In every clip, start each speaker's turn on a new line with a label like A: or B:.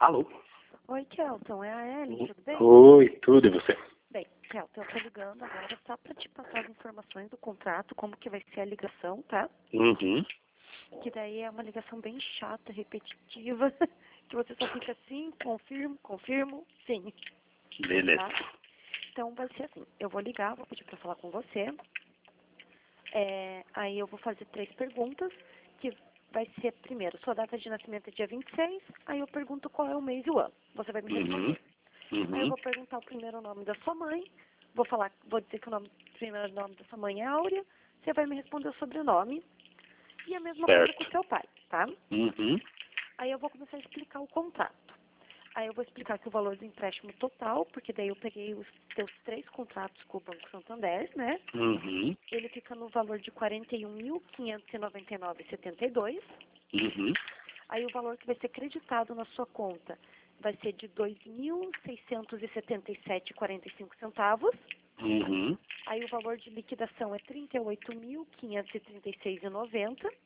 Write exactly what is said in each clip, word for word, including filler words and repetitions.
A: Alô?
B: Oi, Kelton, é a Ellen, tudo bem?
A: Oi, tudo e você?
B: Bem, Kelton, eu tô ligando agora só pra te passar as informações do contrato, como que vai ser a ligação, tá?
A: Uhum.
B: Que daí é uma ligação bem chata, repetitiva, que você só fica assim, confirmo, confirmo, sim.
A: Beleza.
B: Tá? Então vai ser assim, eu vou ligar, vou pedir pra falar com você, é, aí eu vou fazer três perguntas, que vai ser, primeiro, sua data de nascimento é dia vinte e seis, aí eu pergunto qual é o mês e o ano. Você vai me responder.
A: Uhum.
B: Aí eu
A: Uhum.
B: vou perguntar o primeiro nome da sua mãe, vou falar, vou dizer que o nome, o primeiro nome da sua mãe é Áurea, você vai me responder o sobrenome, e a mesma coisa com
A: Certo.
B: o seu pai, tá?
A: Uhum.
B: Aí eu vou começar a explicar o contrato. Aí eu vou explicar que o valor do empréstimo total, porque daí eu peguei os teus três contratos com o Banco Santander, né?
A: Uhum.
B: Ele fica no valor de quarenta e um mil, quinhentos e noventa e nove reais e setenta e dois centavos.
A: Uhum.
B: Aí o valor que vai ser creditado na sua conta vai ser de dois mil seiscentos e setenta e sete reais e quarenta e cinco centavos.
A: Uhum.
B: Aí o valor de liquidação é trinta e oito mil, quinhentos e trinta e seis reais e noventa centavos.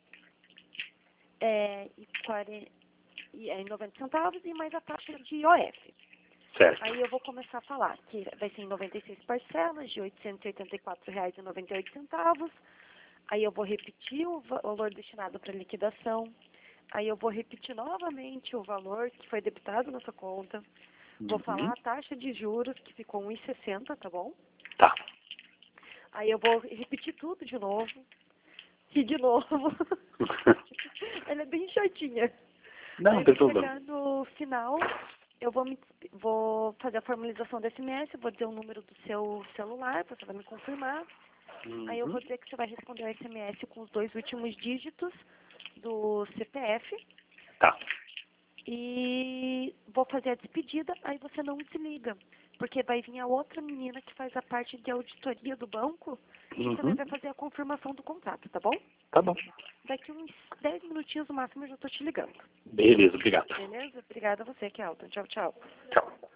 B: É, e, quarenta, e, é, noventa centavos e mais a taxa de I O F.
A: Certo.
B: Aí eu vou começar a falar que vai ser em noventa e seis parcelas de oitocentos e oitenta e quatro reais e noventa e oito centavos. Aí eu vou repetir o valor destinado para liquidação. Aí eu vou repetir novamente o valor que foi debitado na sua conta. Vou
A: Uhum.
B: falar a taxa de juros, que ficou um vírgula sessenta, tá bom?
A: Tá.
B: Aí eu vou repetir tudo de novo. E de novo. Ela é bem chatinha.
A: Não, não
B: Aí
A: tem
B: vai
A: problema.
B: chegar no final, eu vou, me, vou fazer a formalização do S M S, vou dizer o número do seu celular, você vai me confirmar. Aí eu
A: Uhum.
B: vou dizer que você vai responder o S M S com os dois últimos dígitos do C P F.
A: Tá.
B: E vou fazer a despedida, aí você não desliga. Porque vai vir a outra menina que faz a parte de auditoria do banco e também
A: Uhum.
B: vai fazer a confirmação do contrato, tá bom?
A: Tá bom.
B: Daqui uns dez minutinhos no máximo eu já tô te ligando.
A: Beleza, obrigado.
B: Beleza? Obrigada a você, Kelton. Tchau, tchau.
A: Tchau.